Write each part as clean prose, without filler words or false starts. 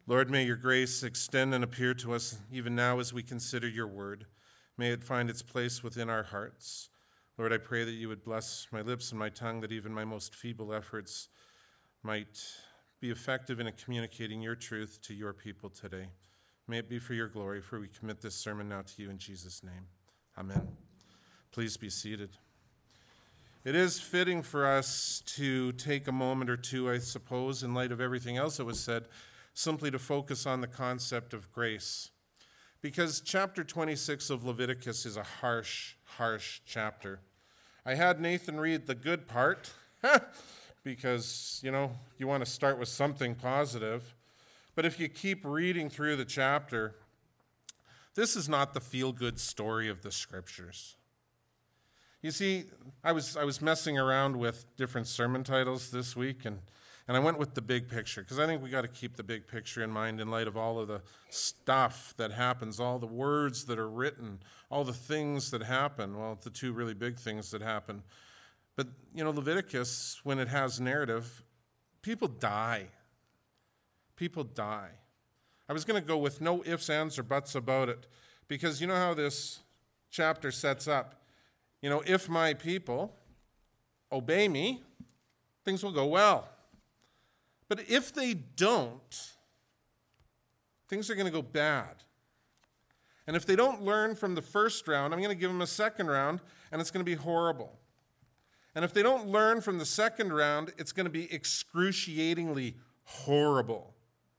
Lord, may your grace extend and appear to us even now as we consider your word. May it find its place within our hearts. Lord, I pray that you would bless my lips and my tongue, that even my most feeble efforts might be effective in communicating your truth to your people today. May it be for your glory, for we commit this sermon now to you in Jesus' name. Amen. Please be seated. It is fitting for us to take a moment or two, I suppose, in light of everything else that was said, simply to focus on the concept of grace. Because chapter 26 of Leviticus is a harsh chapter. I had Nathan read the good part, because, you want to start with something positive. But if you keep reading through the chapter, this is not the feel-good story of the scriptures. You see, I was messing around with different sermon titles this week, and I went with the big picture, because I think we got to keep the big picture in mind in light of all of the stuff that happens, all the words that are written, all the things that happen. Well, the two really big things that happen. But, Leviticus, when it has narrative, people die. People die. I was going to go with no ifs, ands, or buts about it, because you know how this chapter sets up. If my people obey me, things will go well. But if they don't, things are going to go bad. And if they don't learn from the first round, I'm going to give them a second round, and it's going to be horrible. And if they don't learn from the second round, it's going to be excruciatingly horrible.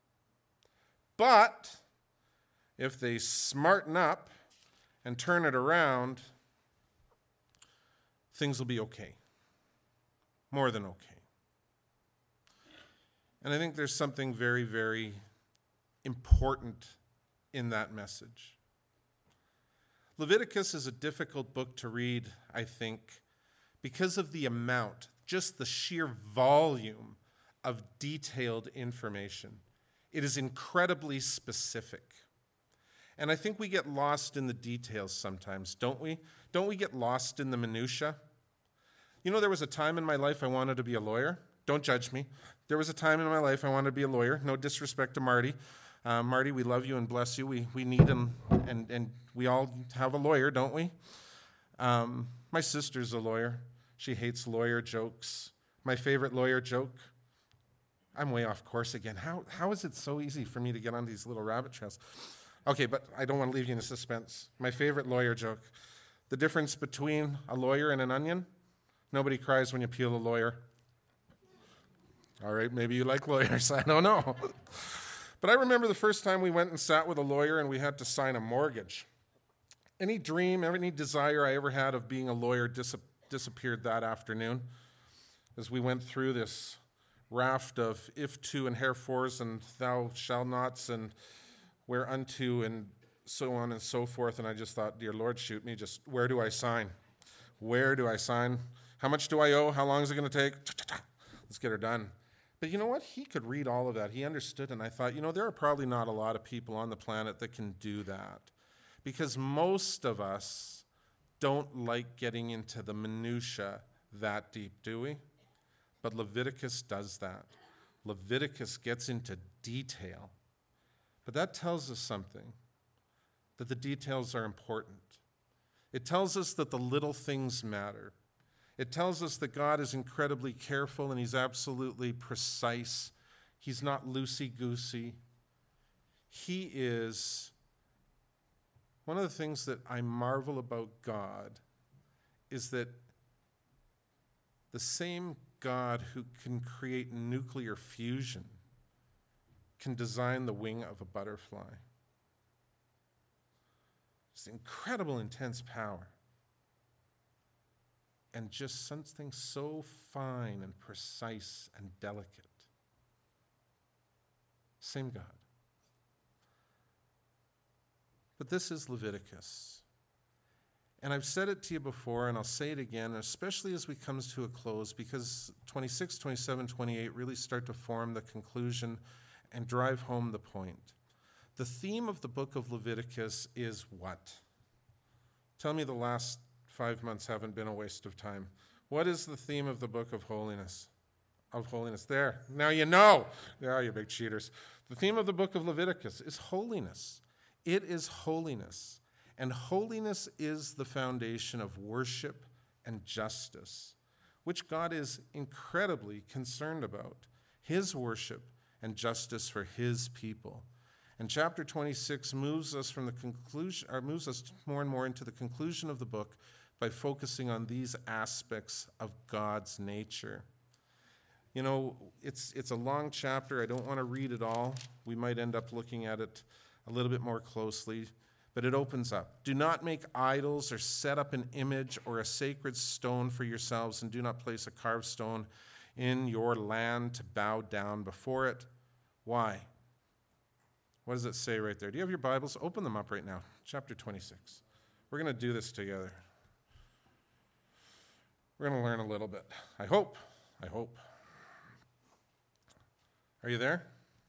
But if they smarten up and turn it around, things will be okay. More than okay. And I think there's something very, very important in that message. Leviticus is a difficult book to read, I think, because of the amount, just the sheer volume of detailed information. It is incredibly specific. And I think we get lost in the details sometimes, don't we? Don't we get lost in the minutia? There was a time in my life I wanted to be a lawyer. Don't judge me. There was a time in my life I wanted to be a lawyer. No disrespect to Marty. Marty, we love you and bless you. We need him, and we all have a lawyer, don't we? My sister's a lawyer. She hates lawyer jokes. My favorite lawyer joke, I'm way off course again. How is it so easy for me to get on these little rabbit trails? Okay, but I don't want to leave you in suspense. My favorite lawyer joke, the difference between a lawyer and an onion, nobody cries when you peel a lawyer. All right, maybe you like lawyers, I don't know. But I remember the first time we went and sat with a lawyer and we had to sign a mortgage. Any dream, any desire I ever had of being a lawyer disappeared that afternoon as we went through this raft of if to and herefores and thou shall nots and whereunto and so on and so forth. And I just thought, dear Lord, shoot me, just where do I sign? Where do I sign? How much do I owe? How long is it going to take? Let's get her done. But you know what? He could read all of that. He understood, and I thought, there are probably not a lot of people on the planet that can do that. Because most of us don't like getting into the minutia that deep, do we? But Leviticus does that. Leviticus gets into detail. But that tells us something, that the details are important. It tells us that the little things matter. It tells us that God is incredibly careful and he's absolutely precise. He's not loosey-goosey. He is, one of the things that I marvel about God is that the same God who can create nuclear fusion can design the wing of a butterfly. It's incredible, intense power. And just something so fine and precise and delicate. Same God. But this is Leviticus. And I've said it to you before, and I'll say it again, especially as we come to a close, because 26, 27, 28 really start to form the conclusion and drive home the point. The theme of the book of Leviticus is what? Tell me the last 5 months haven't been a waste of time. What is the theme of the book of holiness? There. Now you know. There are you big cheaters. The theme of the book of Leviticus is holiness. It is holiness. And holiness is the foundation of worship and justice, which God is incredibly concerned about. His worship and justice for his people. And chapter 26 moves us from the conclusion, or moves us more and more into the conclusion of the book by focusing on these aspects of God's nature. You know, it's a long chapter. I don't want to read it all. We might end up looking at it a little bit more closely, but it opens up. Do not make idols or set up an image or a sacred stone for yourselves, and do not place a carved stone in your land to bow down before it. Why? What does it say right there? Do you have your Bibles? Open them up right now. Chapter 26. We're going to do this together. We're going to learn a little bit. I hope. Are you there?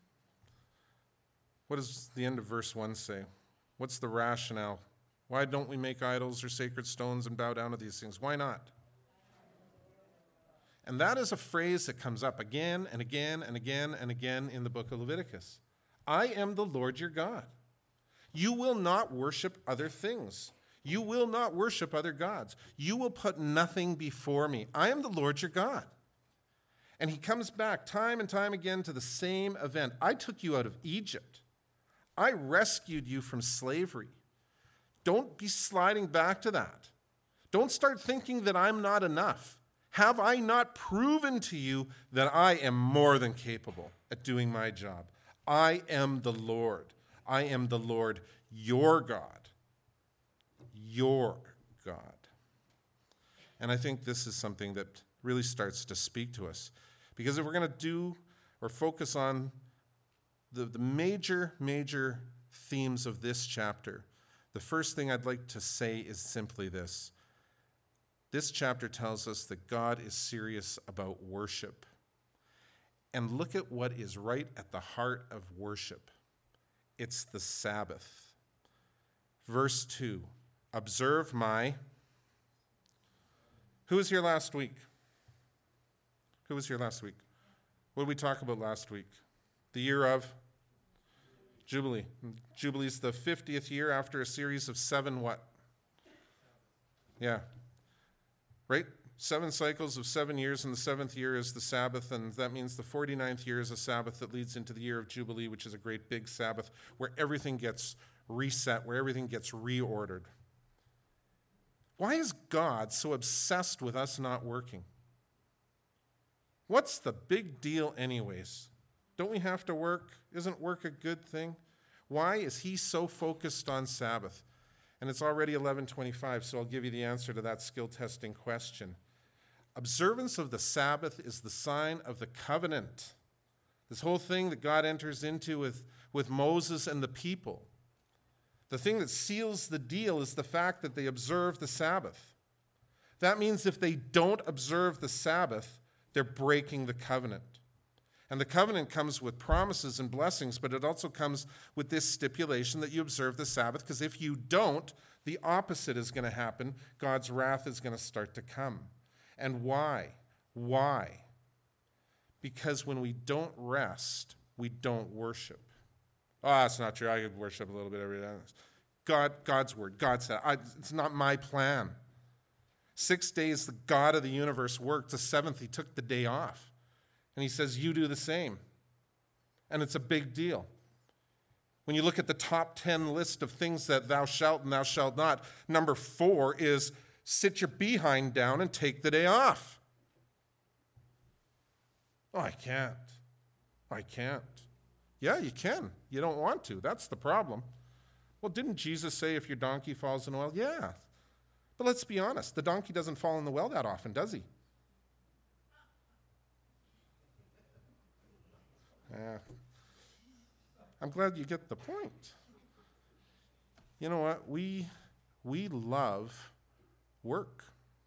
What does the end of verse 1 say? What's the rationale? Why don't we make idols or sacred stones and bow down to these things? Why not? And that is a phrase that comes up again and again and again and again in the book of Leviticus. I am the Lord your God. You will not worship other things. You will not worship other gods. You will put nothing before me. I am the Lord your God. And he comes back time and time again to the same event. I took you out of Egypt. I rescued you from slavery. Don't be sliding back to that. Don't start thinking that I'm not enough. Have I not proven to you that I am more than capable at doing my job? I am the Lord. I am the Lord, your God. Your God. And I think this is something that really starts to speak to us. Because if we're going to do or focus on the major themes of this chapter, the first thing I'd like to say is simply this. This chapter tells us that God is serious about worship. And look at what is right at the heart of worship. It's the Sabbath. Verse 2, observe my... Who was here last week? Who was here last week? What did we talk about last week? The year of Jubilee. Jubilee is the 50th year after a series of 7 what? Yeah. Right? 7 cycles of 7 years, and the 7th year is the Sabbath, and that means the 49th year is a Sabbath that leads into the year of Jubilee, which is a great big Sabbath where everything gets reset, where everything gets reordered. Why is God so obsessed with us not working? What's the big deal anyways? Don't we have to work? Isn't work a good thing? Why is he so focused on Sabbath? And it's already 11:25, so I'll give you the answer to that skill testing question. Observance of the Sabbath is the sign of the covenant. This whole thing that God enters into with Moses and the people. The thing that seals the deal is the fact that they observe the Sabbath. That means if they don't observe the Sabbath, they're breaking the covenant. And the covenant comes with promises and blessings, but it also comes with this stipulation that you observe the Sabbath, because if you don't, the opposite is going to happen. God's wrath is going to start to come. And why? Why? Because when we don't rest, we don't worship. Oh, that's not true. I could worship a little bit every day. God's word. God said, it's not my plan. 6 days the God of the universe worked. The 7th, he took the day off. And he says, you do the same. And it's a big deal. When you look at the top 10 list of things that thou shalt and thou shalt not, number 4 is sit your behind down and take the day off. Oh, I can't. Yeah, you can. You don't want to. That's the problem. Well, didn't Jesus say if your donkey falls in a well? Yeah. But let's be honest. The donkey doesn't fall in the well that often, does he? Yeah. I'm glad you get the point. You know what? We love work.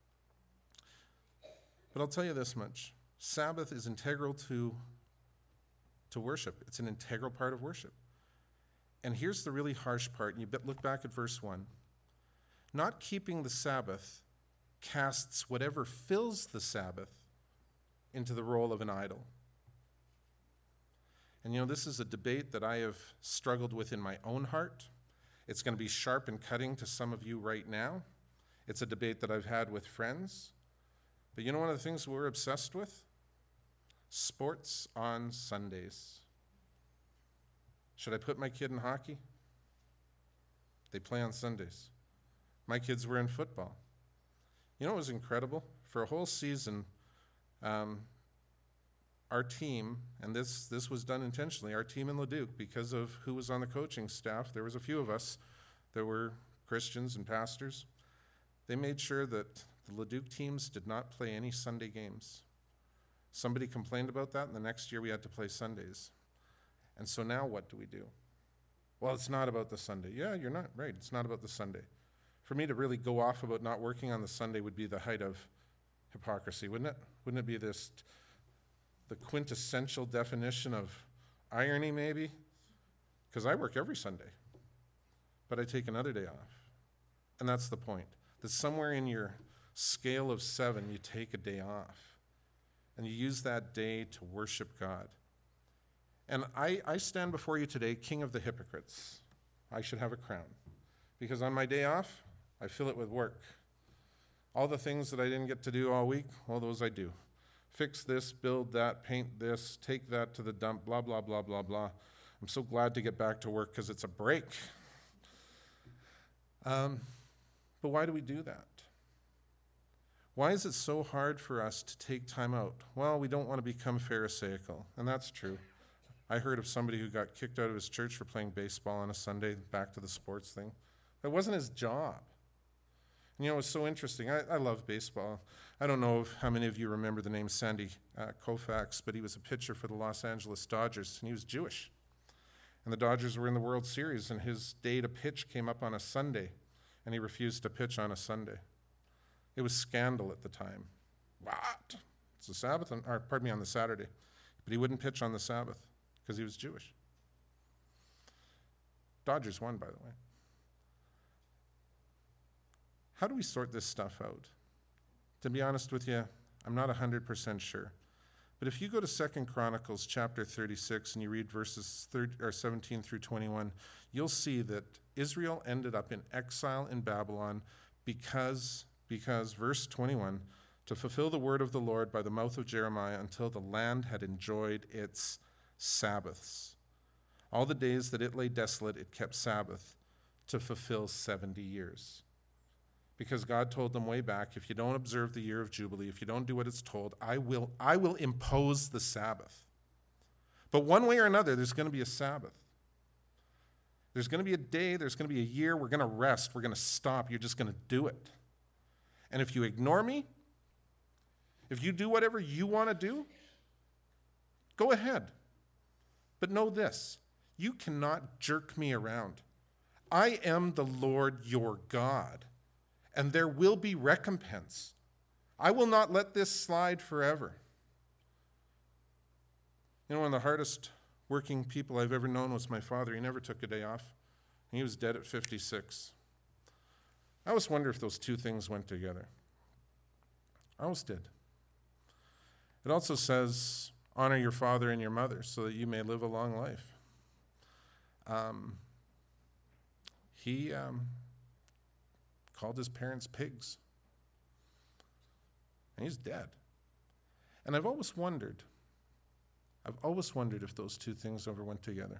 But I'll tell you this much. Sabbath is integral to worship. It's an integral part of worship. And here's the really harsh part. And you look back at verse 1. Not keeping the Sabbath casts whatever fills the Sabbath into the role of an idol. And this is a debate that I have struggled with in my own heart. It's going to be sharp and cutting to some of you right now. It's a debate that I've had with friends. But one of the things we're obsessed with? Sports on Sundays. Should I put my kid in hockey? They play on Sundays. My kids were in football. It was incredible? For a whole season, our team, and this was done intentionally, our team in Leduc, because of who was on the coaching staff, there was a few of us that were Christians and pastors. They made sure that the Leduc teams did not play any Sunday games. Somebody complained about that, and the next year we had to play Sundays. And so now what do we do? Well, it's not about the Sunday. Yeah, you're not right. It's not about the Sunday. For me to really go off about not working on the Sunday would be the height of hypocrisy, wouldn't it? Wouldn't it be the quintessential definition of irony, maybe? Because I work every Sunday, but I take another day off. And that's the point, that somewhere in your scale of 7, you take a day off, and you use that day to worship God. And I stand before you today, king of the hypocrites. I should have a crown, because on my day off, I fill it with work. All the things that I didn't get to do all week, all those I do. Fix this, build that, paint this, take that to the dump, blah, blah, blah, blah, blah. I'm so glad to get back to work because it's a break. But why do we do that? Why is it so hard for us to take time out? Well, we don't want to become pharisaical, and that's true. I heard of somebody who got kicked out of his church for playing baseball on a Sunday, back to the sports thing. It wasn't his job. And it was so interesting. I love baseball. I don't know how many of you remember the name Sandy Koufax, but he was a pitcher for the Los Angeles Dodgers, and he was Jewish. And the Dodgers were in the World Series, and his day to pitch came up on a Sunday, and he refused to pitch on a Sunday. It was scandal at the time. What? It's the Sabbath, on the Saturday. But he wouldn't pitch on the Sabbath because he was Jewish. Dodgers won, by the way. How do we sort this stuff out? To be honest with you, I'm not 100% sure. But if you go to 2 Chronicles chapter 36 and you read verses 17 through 21, you'll see that Israel ended up in exile in Babylon because verse 21, to fulfill the word of the Lord by the mouth of Jeremiah until the land had enjoyed its Sabbaths. All the days that it lay desolate, it kept Sabbath to fulfill 70 years. Because God told them way back, if you don't observe the year of Jubilee, if you don't do what it's told, I will impose the Sabbath. But one way or another, there's going to be a Sabbath. There's going to be a day, there's going to be a year, we're going to rest, we're going to stop, you're just going to do it. And if you ignore me, if you do whatever you want to do, go ahead. But know this, you cannot jerk me around. I am the Lord your God. And there will be recompense. I will not let this slide forever. One of the hardest working people I've ever known was my father. He never took a day off. He was dead at 56. I always wonder if those two things went together. I always did. It also says, honor your father and your mother so that you may live a long life. He called his parents pigs. And he's dead. And I've always wondered if those two things ever went together.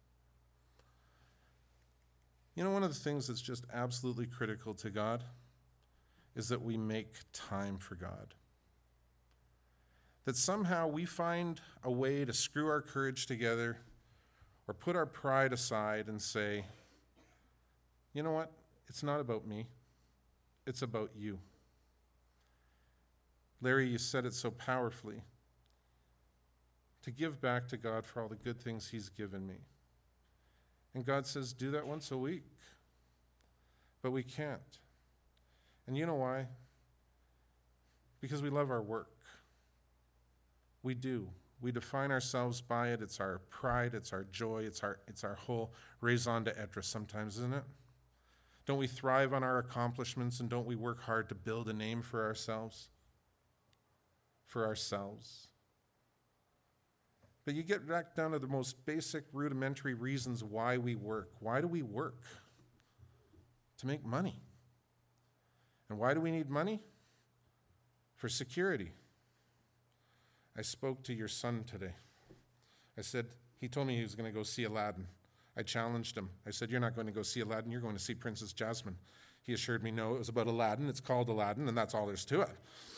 One of the things that's just absolutely critical to God is that we make time for God. That somehow we find a way to screw our courage together or put our pride aside and say, you know what? It's not about me. It's about you. Larry, you said it so powerfully. To give back to God for all the good things he's given me. And God says, do that once a week. But we can't. And you know why? Because we love our work. We do. We define ourselves by it. It's our pride, it's our joy, it's our whole raison d'etre sometimes, isn't it? Don't we thrive on our accomplishments, and don't we work hard to build a name for ourselves? But you get back down to the most basic, rudimentary reasons why we work. Why do we work? To make money. And why do we need money? For security. I spoke to your son today. I said, he told me he was going to go see Aladdin. I challenged him. I said, you're not going to go see Aladdin, you're going to see Princess Jasmine. He assured me, no, it was about Aladdin. It's called Aladdin, and that's all there's to it.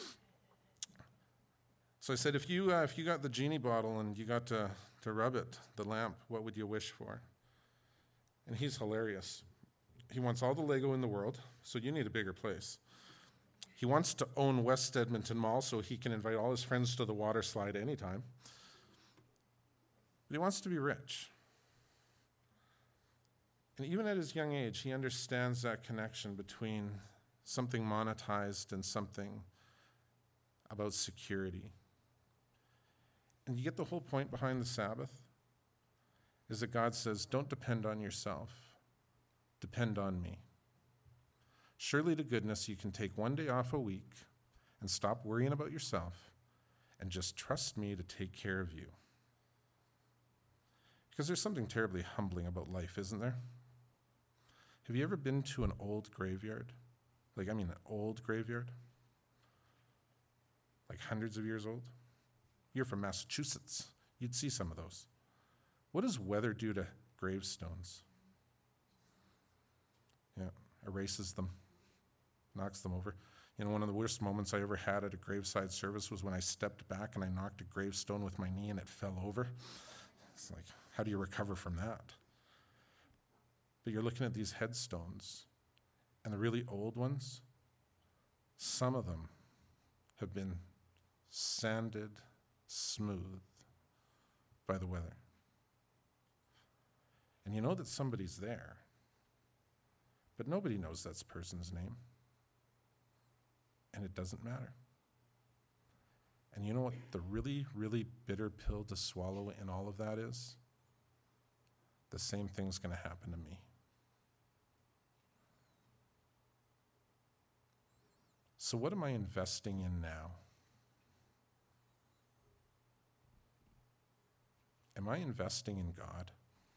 So I said, if you got the genie bottle and you got to rub it, the lamp, what would you wish for? And he's hilarious. He wants all the Lego in the world, so you need a bigger place. He wants to own West Edmonton Mall so he can invite all his friends to the water slide anytime. But he wants to be rich. And even at his young age, he understands that connection between something monetized and something about security. And you get the whole point behind the Sabbath is that God says, don't depend on yourself, depend on me. Surely to goodness, you can take one day off a week and stop worrying about yourself and just trust me to take care of you. Because there's something terribly humbling about life, isn't there? Have you ever been to an old graveyard? An old graveyard? Like hundreds of years old? You're from Massachusetts. You'd see some of those. What does weather do to gravestones? Yeah, erases them, knocks them over. You know, one of the worst moments I ever had at a graveside service was when I stepped back and I knocked a gravestone with my knee and it fell over. It's like, how do you recover from that? But you're looking at these headstones, and the really old ones, some of them have been sanded smooth by the weather. And you know that somebody's there, but nobody knows that person's name. And it doesn't matter. And you know what the really, really bitter pill to swallow in all of that is? The same thing's going to happen to me. So what am I investing in now? Am I investing in God?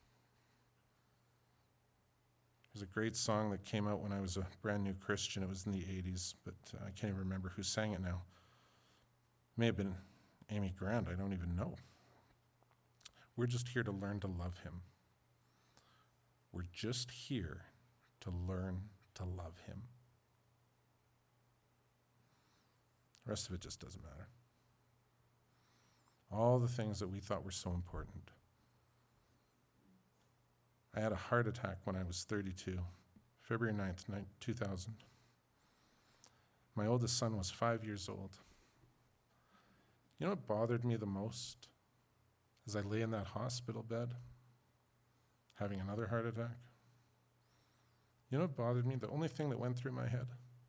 There's a great song that came out when I was a brand new Christian. It was in the 80s, but I can't even remember who sang it now. May have been Amy Grant, I don't even know. We're just here to learn to love him. We're just here to learn to love him. The rest of it just doesn't matter. All the things that we thought were so important. I had a heart attack when I was 32, February 9th, 2000. My oldest son was 5 years old. You know what bothered me the most? As I lay in that hospital bed, having another heart attack. You know what bothered me? The only thing that went through my head?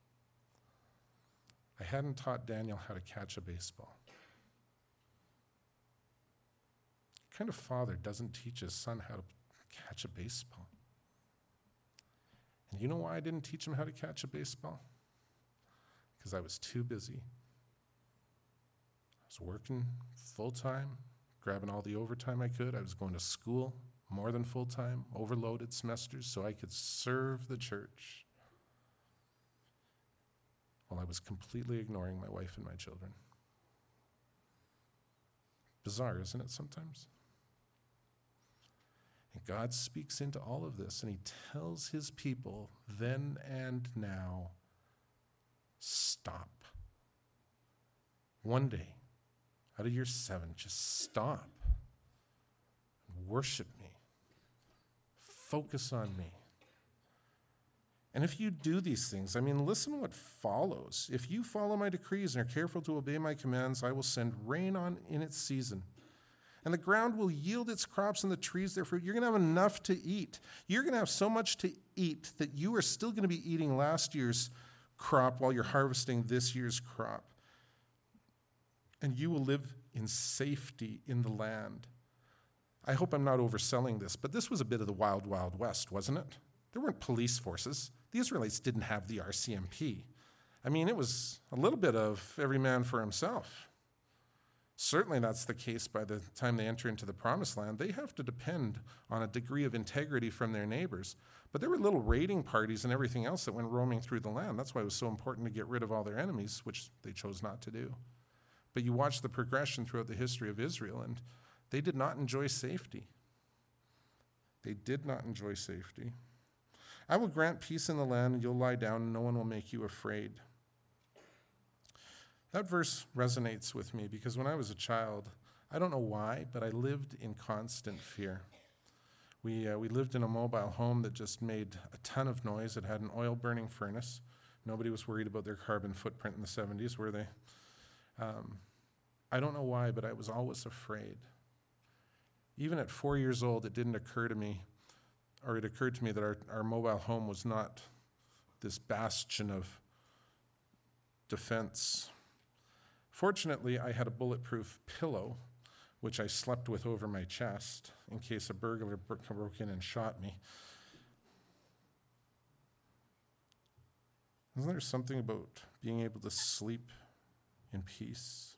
I hadn't taught Daniel how to catch a baseball. What kind of father doesn't teach his son how to catch a baseball? And you know why I didn't teach him how to catch a baseball? Because I was too busy. I was working full-time, grabbing all the overtime I could. I was going to school more than full-time, overloaded semesters, so I could serve the church while I was completely ignoring my wife and my children. Bizarre, isn't it, sometimes? And God speaks into all of this, and he tells his people then and now, stop. One day, out of your 7, just stop. Worship me. Focus on me. And if you do these things, listen what follows. If you follow my decrees and are careful to obey my commands, I will send rain on in its season. And the ground will yield its crops and the trees their fruit. You're going to have enough to eat. You're going to have so much to eat that you are still going to be eating last year's crop while you're harvesting this year's crop. And you will live in safety in the land. I hope I'm not overselling this, but this was a bit of the wild, wild west, wasn't it? There weren't police forces. The Israelites didn't have the RCMP. It was a little bit of every man for himself. Certainly that's the case by the time they enter into the promised land. They have to depend on a degree of integrity from their neighbors. But there were little raiding parties and everything else that went roaming through the land. That's why it was so important to get rid of all their enemies, which they chose not to do. But you watch the progression throughout the history of Israel, and they did not enjoy safety. They did not enjoy safety. I will grant peace in the land, and you'll lie down, and no one will make you afraid. That verse resonates with me because when I was a child, I don't know why, but I lived in constant fear. We lived in a mobile home that just made a ton of noise. It had an oil-burning furnace. Nobody was worried about their carbon footprint in the 70s, were they? I don't know why, but I was always afraid. Even at 4 years old, it didn't occur to me, or it occurred to me that our mobile home was not this bastion of defense. Fortunately, I had a bulletproof pillow, which I slept with over my chest in case a burglar broke in and shot me. Isn't there something about being able to sleep in peace?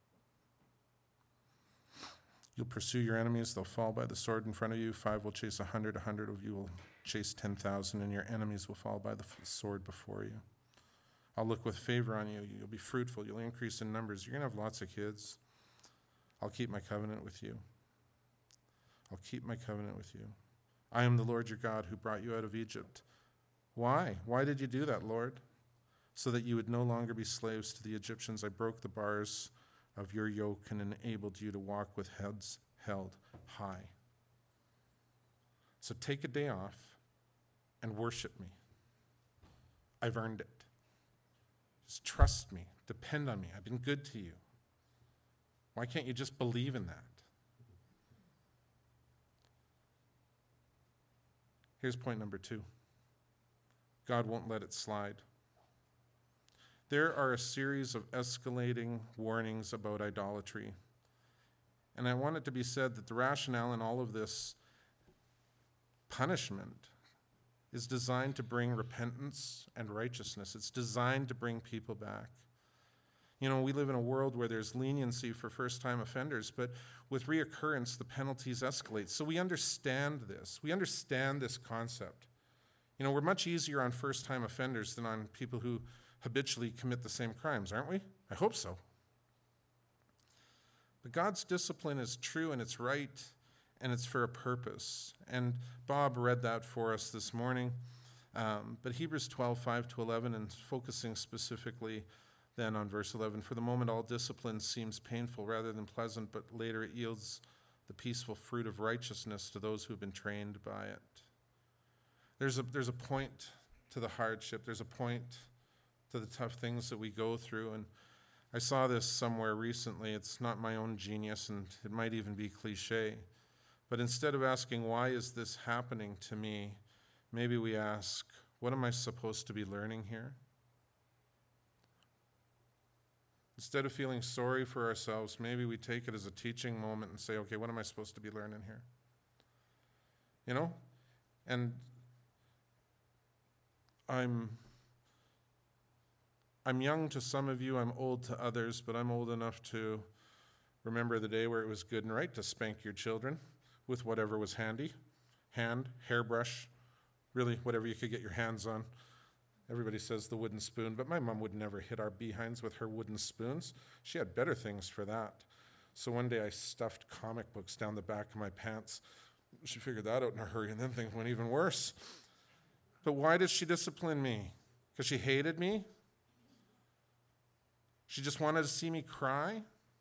You'll pursue your enemies, they'll fall by the sword in front of you. 5 will chase 100, 100 of you will chase 10,000, and your enemies will fall by the sword before you. I'll look with favor on you. You'll be fruitful. You'll increase in numbers. You're going to have lots of kids. I'll keep my covenant with you. I'll keep my covenant with you. I am the Lord your God who brought you out of Egypt. Why? Why did you do that, Lord? So that you would no longer be slaves to the Egyptians. I broke the bars of your yoke and enabled you to walk with heads held high. So take a day off and worship me. I've earned it. Just trust me. Depend on me. I've been good to you. Why can't you just believe in that? Here's point number 2. God won't let it slide. There are a series of escalating warnings about idolatry. And I want it to be said that the rationale in all of this punishment is designed to bring repentance and righteousness. It's designed to bring people back. You know, we live in a world where there's leniency for first-time offenders, but with reoccurrence, the penalties escalate. So we understand this. We understand this concept. You know, we're much easier on first-time offenders than on people who habitually commit the same crimes, aren't we? I hope so. But God's discipline is true and it's right and it's for a purpose. And Bob read that for us this morning. But Hebrews 12, 5-11, and focusing specifically then on verse 11, for the moment all discipline seems painful rather than pleasant, but later it yields the peaceful fruit of righteousness to those who have been trained by it. There's a point to the hardship. There's a point to the tough things that we go through. And I saw this somewhere recently. It's not my own genius, and it might even be cliche. But instead of asking, why is this happening to me, maybe we ask, what am I supposed to be learning here? Instead of feeling sorry for ourselves, maybe we take it as a teaching moment and say, okay, what am I supposed to be learning here? You know? And I'm young to some of you, I'm old to others, but I'm old enough to remember the day where it was good and right to spank your children with whatever was handy. Hand, hairbrush, really whatever you could get your hands on. Everybody says the wooden spoon, but my mom would never hit our behinds with her wooden spoons. She had better things for that. So one day I stuffed comic books down the back of my pants. She figured that out in a hurry, and then things went even worse. But why did she discipline me? Because she hated me? She just wanted to see me cry?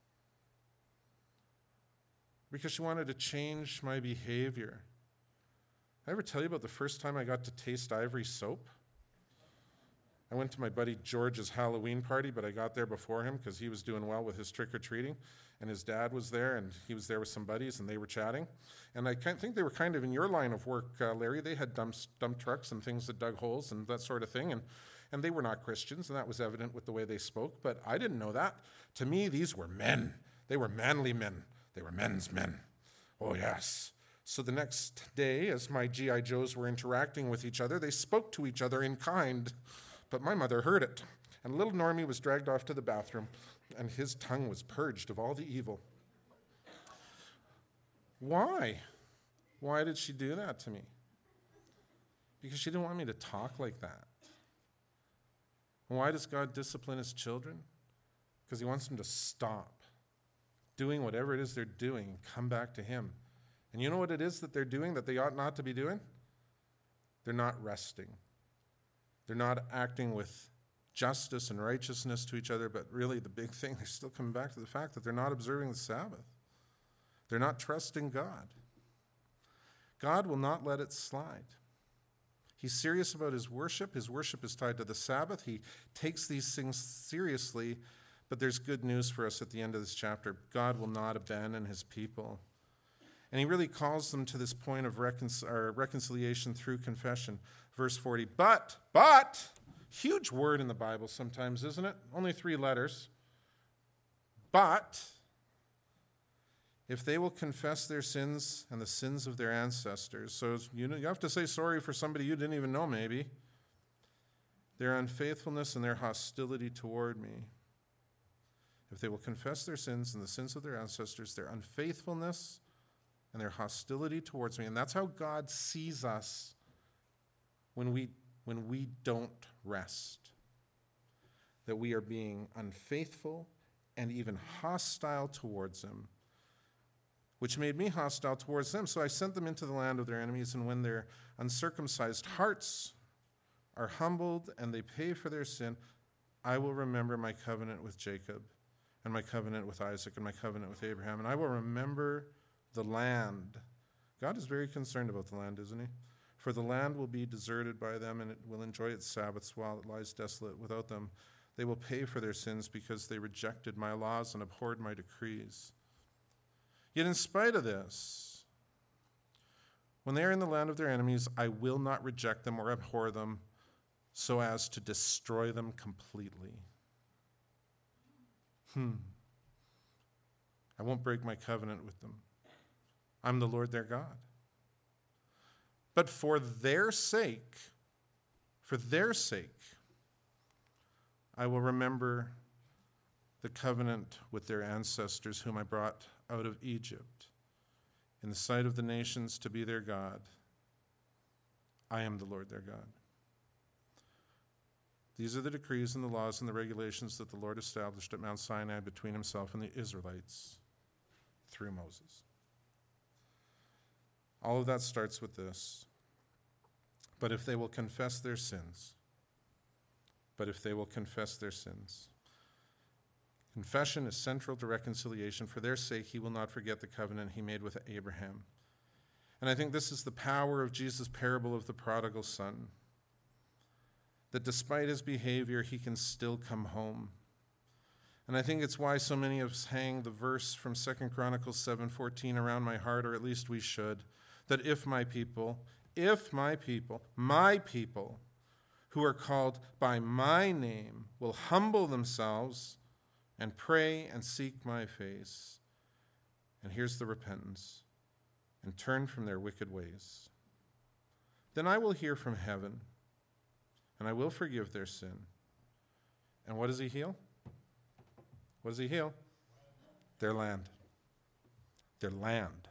Because she wanted to change my behavior. Did I ever tell you about the first time I got to taste Ivory soap? I went to my buddy George's Halloween party, but I got there before him because he was doing well with his trick-or-treating, and his dad was there, and he was there with some buddies, and they were chatting. And I think they were kind of in your line of work, Larry. They had dump trucks and things that dug holes and that sort of thing, and they were not Christians, and that was evident with the way they spoke, but I didn't know that. To me, these were men. They were manly men. They were men's men. Oh, yes. So the next day, as my G.I. Joes were interacting with each other, they spoke to each other in kind. But my mother heard it, and little Normie was dragged off to the bathroom. and his tongue was purged of all the evil. Why? Why did she do that to me? Because she didn't want me to talk like that. And why does God discipline his children? Because he wants them to stop doing whatever it is they're doing and come back to him. And you know what it is that they're doing that they ought not to be doing? They're not resting. They're not acting with justice and righteousness to each other, but really the big thing, they're still coming back to the fact that they're not observing the Sabbath. They're not trusting God. God will not let it slide. He's serious about his worship. His worship is tied to the Sabbath. He takes these things seriously, but there's good news for us at the end of this chapter. God will not abandon his people. And he really calls them to this point of reconciliation through confession. Verse 40, but, huge word in the Bible sometimes, isn't it? Only 3 letters. But, if they will confess their sins and the sins of their ancestors, so you have to say sorry for somebody you didn't even know maybe, their unfaithfulness and their hostility toward me. If they will confess their sins and the sins of their ancestors, their unfaithfulness and their hostility towards me. And that's how God sees us when we don't rest. That we are being unfaithful and even hostile towards him, which made me hostile towards them. So I sent them into the land of their enemies, and when their uncircumcised hearts are humbled and they pay for their sin, I will remember my covenant with Jacob and my covenant with Isaac and my covenant with Abraham, and I will remember the land. God is very concerned about the land, isn't he? For the land will be deserted by them, and it will enjoy its Sabbaths while it lies desolate without them. They will pay for their sins because they rejected my laws and abhorred my decrees. Yet in spite of this, when they are in the land of their enemies, I will not reject them or abhor them so as to destroy them completely. I won't break my covenant with them. I'm the Lord their God. But for their sake, I will remember the covenant with their ancestors whom I brought out of Egypt in the sight of the nations to be their God. I am the Lord their God. These are the decrees and the laws and the regulations that the Lord established at Mount Sinai between himself and the Israelites through Moses. All of that starts with this. But if they will confess their sins. Confession is central to reconciliation. For their sake, he will not forget the covenant he made with Abraham. And I think this is the power of Jesus' parable of the prodigal son. That despite his behavior, he can still come home. And I think it's why so many of us hang the verse from 2 Chronicles 7:14 around my heart, or at least we should, that if my people, who are called by my name, will humble themselves and pray and seek my face, and here's the repentance, and turn from their wicked ways, then I will hear from heaven, and I will forgive their sin. And what does he heal? What does he heal? Their land. Their land.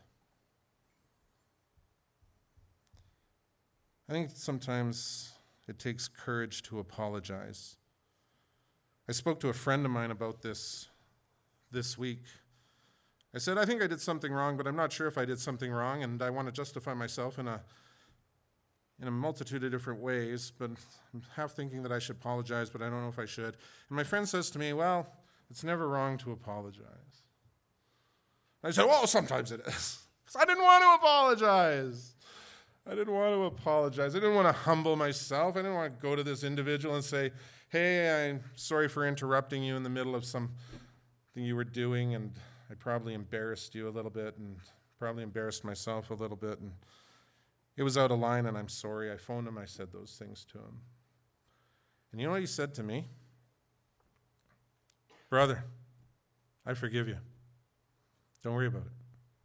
I think sometimes it takes courage to apologize. I spoke to a friend of mine about this week. I said, I think I did something wrong, but I'm not sure if I did something wrong, and I want to justify myself in a multitude of different ways, but I'm half thinking that I should apologize, but I don't know if I should. And my friend says to me, well, it's never wrong to apologize. I said, well, sometimes it is. Because I didn't want to apologize. I didn't want to humble myself. I didn't want to go to this individual and say, hey, I'm sorry for interrupting you in the middle of something you were doing, and I probably embarrassed you a little bit and probably embarrassed myself a little bit, and it was out of line, and I'm sorry. I phoned him. I said those things to him. And you know what he said to me? Brother, I forgive you. Don't worry about it.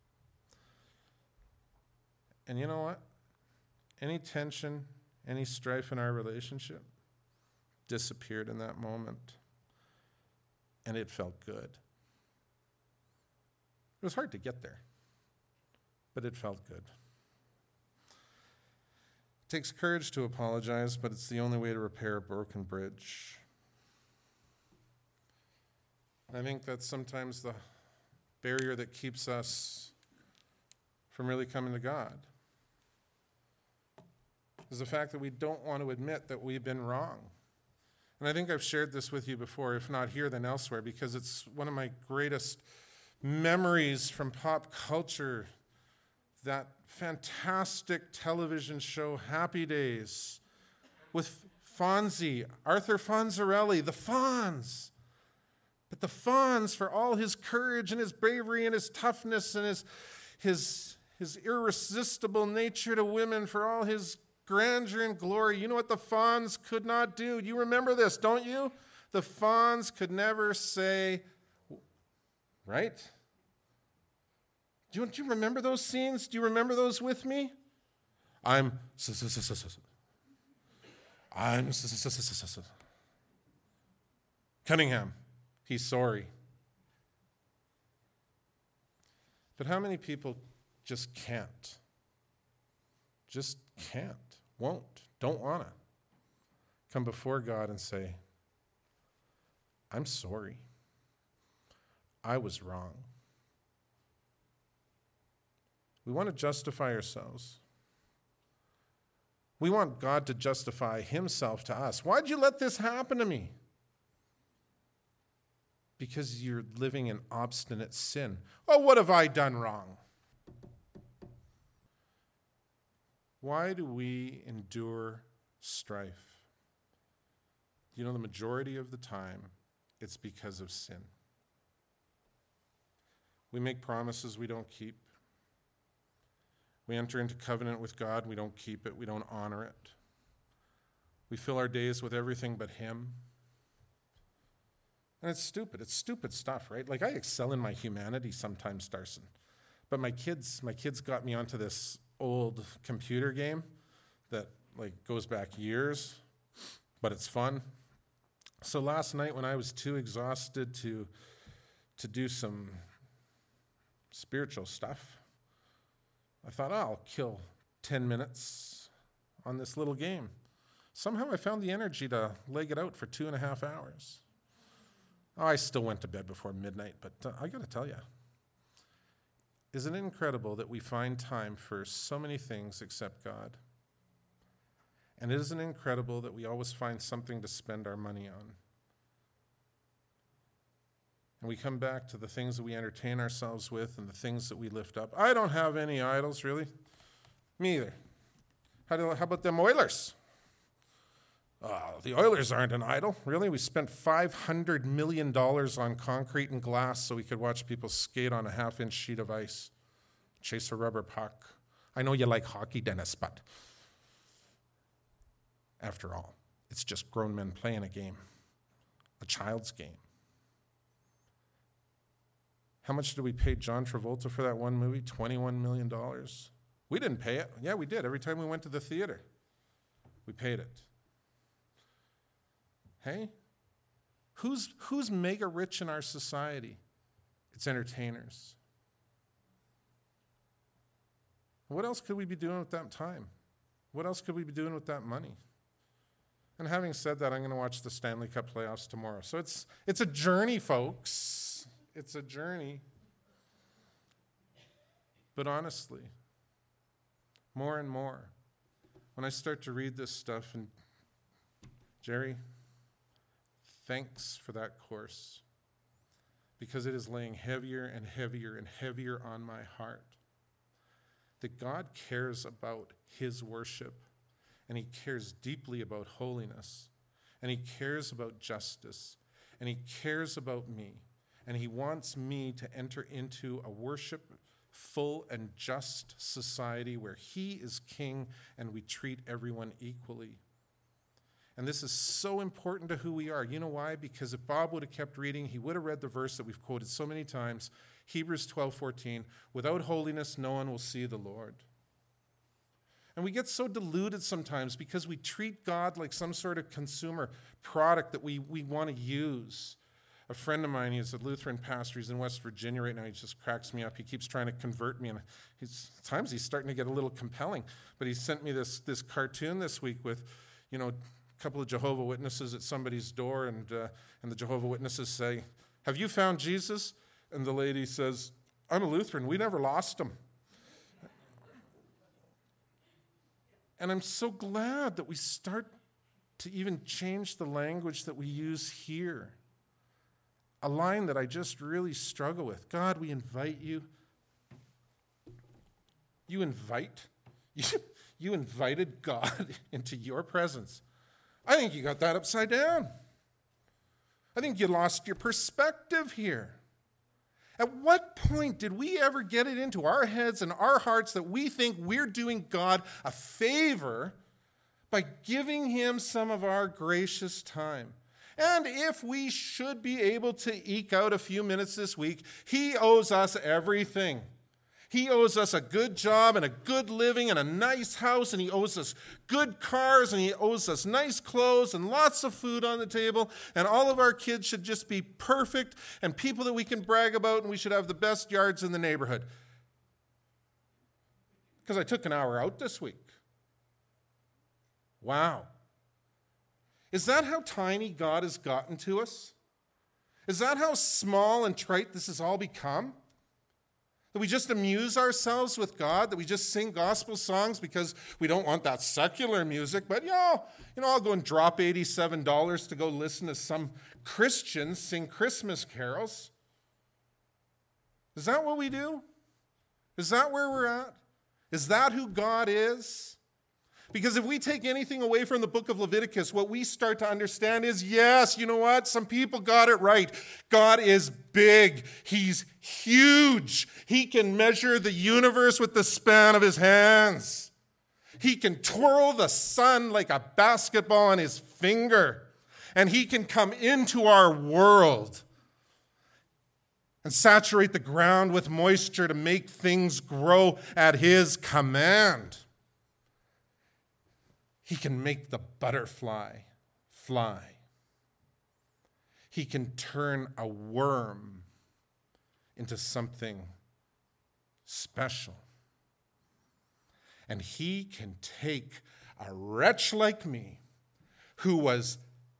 And you know what? Any tension, any strife in our relationship disappeared in that moment. and it felt good. It was hard to get there, but it felt good. It takes courage to apologize, but it's the only way to repair a broken bridge. And I think that's sometimes the barrier that keeps us from really coming to God, is the fact that we don't want to admit that we've been wrong. And I think I've shared this with you before, if not here, then elsewhere, because it's one of my greatest memories from pop culture, that fantastic television show, Happy Days, with Fonzie, Arthur Fonzarelli, the Fonz. But the Fonz, for all his courage and his bravery and his toughness and his irresistible nature to women, for all his grandeur and glory, you know what the Fonz could not do? You remember this, don't you? The Fonz could never say, right? Do you remember those scenes? Do you remember those with me? I'm Cunningham. He's sorry. But how many people just can't? Just can't, won't, don't want to come before God and say, I'm sorry. I was wrong. We want to justify ourselves. We want God to justify himself to us. Why'd you let this happen to me? Because you're living in obstinate sin. Oh, what have I done wrong? Why do we endure strife? You know, the majority of the time, it's because of sin. We make promises we don't keep. We enter into covenant with God, we don't keep it, we don't honor it. We fill our days with everything but him. And it's stupid stuff, right? Like, I excel in my humanity sometimes, Darson. But my kids got me onto this old computer game that goes back years, but it's fun. So last night when I was too exhausted to do some spiritual stuff, I thought, I'll kill 10 minutes on this little game. Somehow I found the energy to leg it out for 2.5 hours. Oh, I still went to bed before midnight, but I got to tell you, isn't it incredible that we find time for so many things except God? And isn't it incredible that we always find something to spend our money on? And we come back to the things that we entertain ourselves with and the things that we lift up. I don't have any idols, really. Me either. How about them Oilers? The Oilers aren't an idol, really. We spent $500 million on concrete and glass so we could watch people skate on a 1/2-inch sheet of ice, chase a rubber puck. I know you like hockey, Dennis, but after all, it's just grown men playing a game, a child's game. How much did we pay John Travolta for that one movie? $21 million. We didn't pay it. Yeah, we did. Every time we went to the theater, we paid it. Hey? Who's mega rich in our society? It's entertainers. What else could we be doing with that time? What else could we be doing with that money? And having said that, I'm going to watch the Stanley Cup playoffs tomorrow. So it's a journey, folks. It's a journey. But honestly, more and more, when I start to read this stuff, and Jerry, thanks for that course, because it is laying heavier and heavier and heavier on my heart that God cares about his worship, and he cares deeply about holiness, and he cares about justice, and he cares about me, and he wants me to enter into a worshipful and just society where he is king and we treat everyone equally. And this is so important to who we are. You know why? Because if Bob would have kept reading, he would have read the verse that we've quoted so many times, Hebrews 12:14, without holiness, no one will see the Lord. And we get so deluded sometimes because we treat God like some sort of consumer product that we want to use. a friend of mine, he's a Lutheran pastor, he's in West Virginia right now, he just cracks me up. He keeps trying to convert me, and at times he's starting to get a little compelling. But he sent me this cartoon this week with, a couple of Jehovah's Witnesses at somebody's door, and the Jehovah's Witnesses say, "Have you found Jesus?" And the lady says, "I'm a Lutheran. We never lost him." And I'm so glad that we start to even change the language that we use here. A line that I just really struggle with. God, we invite you. You invited God into your presence. I think you got that upside down. I think you lost your perspective here. At what point did we ever get it into our heads and our hearts that we think we're doing God a favor by giving him some of our gracious time? And if we should be able to eke out a few minutes this week, he owes us everything. He owes us a good job and a good living and a nice house, and he owes us good cars, and he owes us nice clothes and lots of food on the table, and all of our kids should just be perfect and people that we can brag about, and we should have the best yards in the neighborhood. Because I took an hour out this week. Wow. Is that how tiny God has gotten to us? Is that how small and trite this has all become? That we just amuse ourselves with God, that we just sing gospel songs because we don't want that secular music, but I'll go and drop $87 to go listen to some Christians sing Christmas carols. Is that what we do? Is that where we're at? Is that who God is? Because if we take anything away from the book of Leviticus, what we start to understand is, yes, you know what? Some people got it right. God is big. He's huge. He can measure the universe with the span of his hands. He can twirl the sun like a basketball on his finger. And he can come into our world and saturate the ground with moisture to make things grow at his command. He can make the butterfly fly. He can turn a worm into something special. And he can take a wretch like me, who was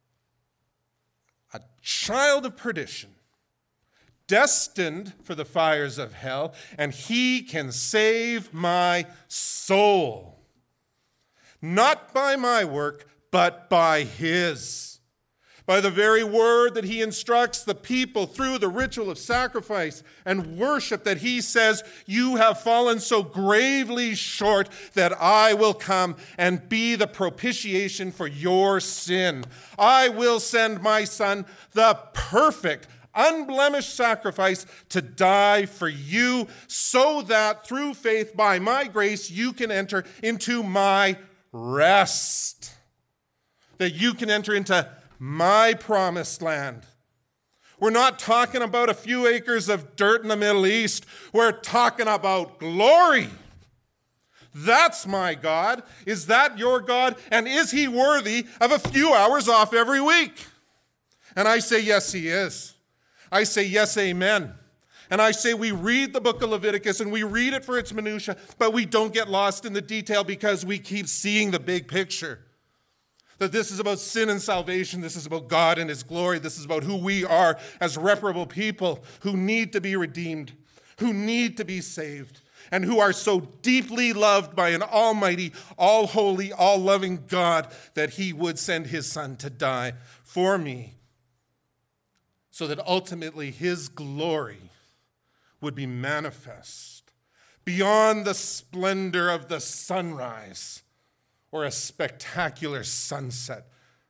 a child of perdition, destined for the fires of hell, and he can save my soul. Not by my work, but by his. By the very word that he instructs the people through the ritual of sacrifice and worship, that he says, you have fallen so gravely short that I will come and be the propitiation for your sin. I will send my son, the perfect, unblemished sacrifice, to die for you, so that through faith by my grace you can enter into my rest, that you can enter into my promised land. We're not talking about a few acres of dirt in the Middle East. We're talking about glory. That's my God. Is that your God? And is he worthy of a few hours off every week? And I say, yes, he is. I say, yes, amen. And I say we read the book of Leviticus and we read it for its minutia, but we don't get lost in the detail because we keep seeing the big picture. That this is about sin and salvation. This is about God and his glory. This is about who we are as reprobate people who need to be redeemed, who need to be saved, and who are so deeply loved by an almighty, all-holy, all-loving God that he would send his son to die for me so that ultimately his glory would be manifest beyond the splendor of the sunrise or a spectacular sunset,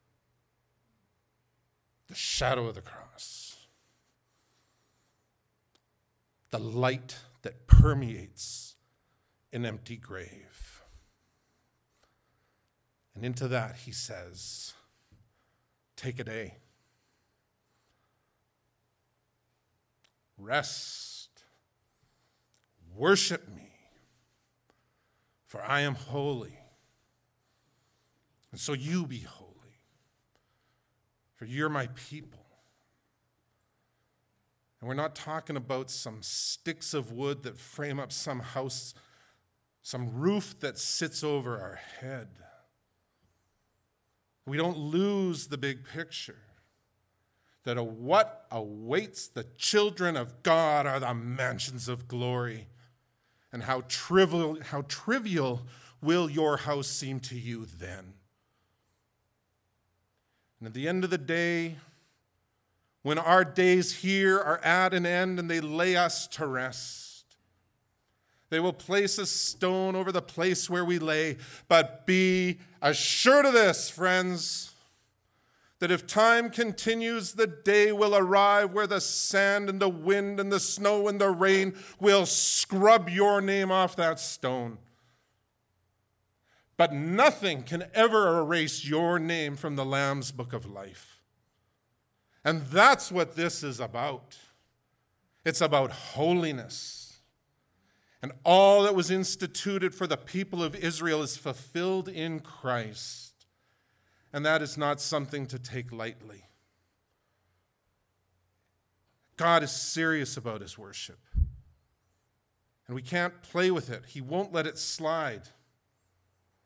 the shadow of the cross, the light that permeates an empty grave. And into that, he says, take a day. Rest. Worship me, for I am holy. And so you be holy, for you're my people. And we're not talking about some sticks of wood that frame up some house, some roof that sits over our head. We don't lose the big picture that what awaits the children of God are the mansions of glory. And how trivial will your house seem to you then? And at the end of the day, when our days here are at an end and they lay us to rest, they will place a stone over the place where we lay. But be assured of this, friends, that if time continues, the day will arrive where the sand and the wind and the snow and the rain will scrub your name off that stone. But nothing can ever erase your name from the Lamb's Book of Life. And that's what this is about. It's about holiness. And all that was instituted for the people of Israel is fulfilled in Christ. And that is not something to take lightly. God is serious about his worship. And we can't play with it. He won't let it slide.